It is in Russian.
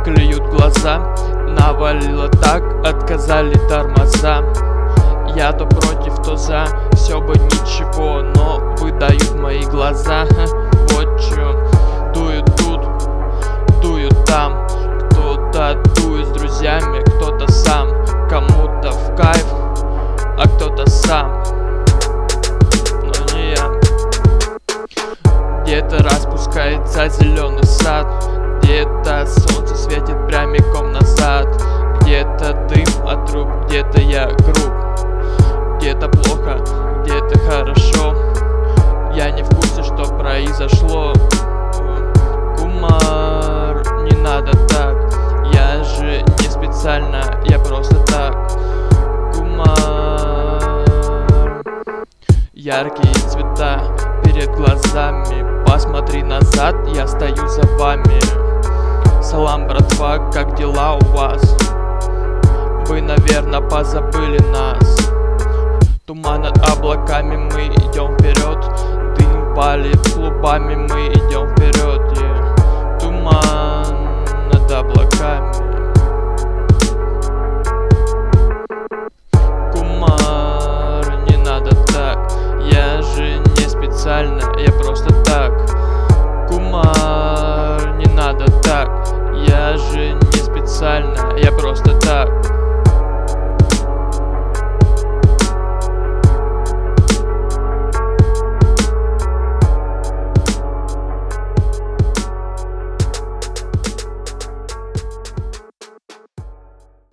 клюют глаза. Навалило так, отказали тормоза. Я то против, то за, все бы ничего, но выдают мои глаза. Вот чё, дуют тут, дуют там. Кто-то дует с друзьями, кто-то сам. Кому-то в кайф, а кто-то сам. Но не я. Где-то распускается зеленый сад, где-то солнце светит прямиком назад, где-то дым от труб, где-то я груб, где-то плохо, где-то хорошо. Я не в курсе, что произошло. Кумар, не надо так, я же не специально, я просто так. Кумар. Яркие цвета перед глазами, посмотри назад, я стою за вами. Салам, братва, как дела у вас? Вы, наверное, позабыли нас. Туман над облаками, мы идем вперед. Дым валит клубами, мы идем вперед. Туман.